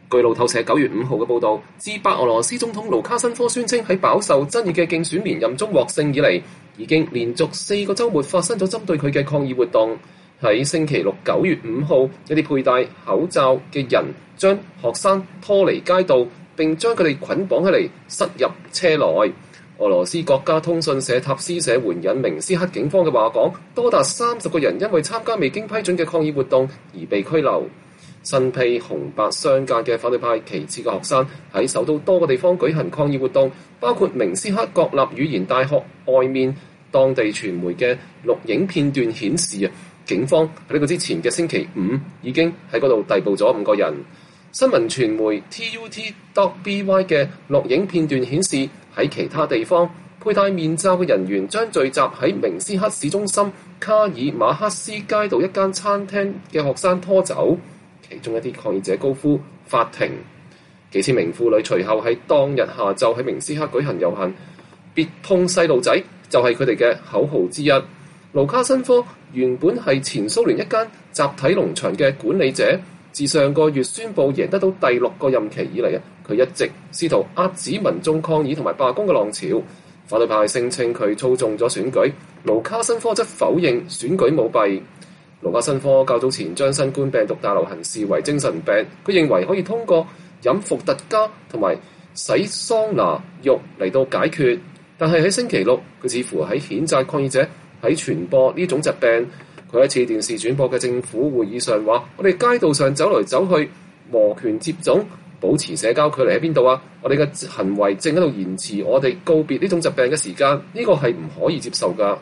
據路透社9月5號嘅報導，自白俄羅斯總統盧卡申科宣稱喺飽受爭議嘅競選連任中獲勝以嚟，已經連續4個週末發生咗針對佢嘅抗議活動。喺星期六9月5號，一啲佩戴口罩嘅人將學生拖離街道，並將佢哋捆綁起嚟塞入車內。俄羅斯國家通訊社塔斯社援引明斯克警方嘅話講，多達30個人因為參加未經批准嘅抗議活動而被拘留。身披紅白相間嘅反對派旗幟嘅學生喺首都多個地方舉行抗議活動，包括明斯克國立語言大學外面。當地傳媒嘅錄影片段顯示，警方喺呢個之前嘅星期5已經喺嗰度逮捕咗5個人。新聞傳媒 TUT.BY 嘅錄影片段顯示，喺其他地方佩戴面罩嘅人員將聚集喺明斯克市中心卡爾馬克斯街道一間餐廳嘅學生拖走。其中一啲抗議者高呼法庭。幾千名婦女隨後喺當日下晝喺明斯克舉行遊行，別碰細路仔就係佢哋嘅口號之一。盧卡申科原本係前蘇聯一間集體農場嘅管理者，自上個月宣布贏得到第6個任期以嚟，佢一直試圖遏止民眾抗議同埋罷工嘅浪潮。反對派聲稱佢操縱咗選舉，盧卡申科則否認選舉舞弊。盧卡申科較早前將新冠病毒大流行視為精神病，佢認為可以通過飲伏特加同埋洗桑拿浴嚟到解決。但係喺星期六，佢似乎喺譴責抗議者喺傳播呢種疾病。佢喺一次電視轉播嘅政府會議上話：我哋街道上走來走去，摩拳接踵，保持社交距離喺邊度啊？我哋嘅行為正喺度延遲我哋告別呢種疾病嘅時間，呢個係唔可以接受㗎。